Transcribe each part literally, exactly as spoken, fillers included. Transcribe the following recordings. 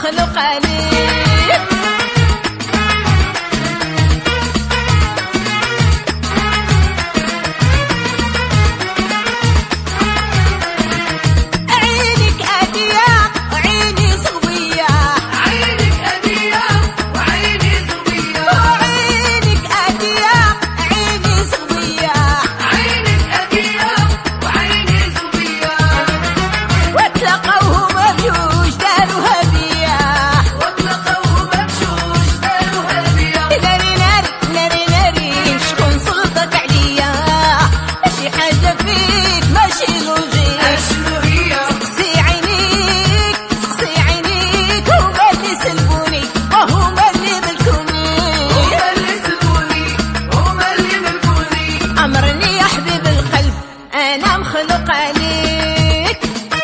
مخلوق عليك. أنا مخلوق عليك.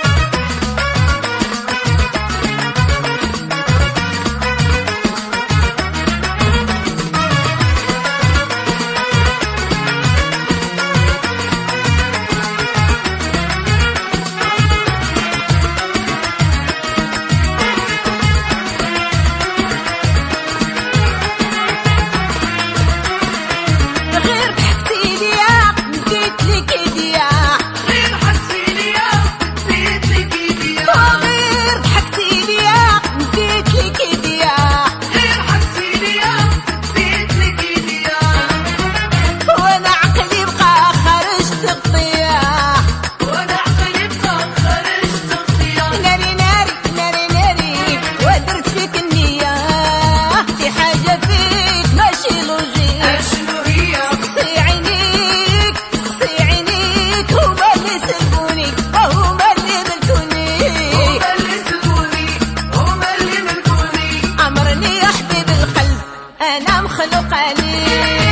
غير ضحكتي ليا بديت لك ايديا، غير ضحكتي ليا بديت لك ايديا، غير ضحكتي ليا بديت لك ايديا، غير ضحكتي ليا بديت لك ايديا، وانا عقلي بقى خرجت غطيا، وانا عقلي بقى خرجت غطيا. ناري ناري ناري ناري ودرت فيك النية، في حاجة فيك ماشي لوجيك. اشنو هي؟ سقسي عينيك سقسي عينيك، هما اللي سلبوني وهما اللي ملكوني، هما اللي سلبوني هما اللي ملكوني. أمرني يا حبيب القلب أنا مخلوق عليك.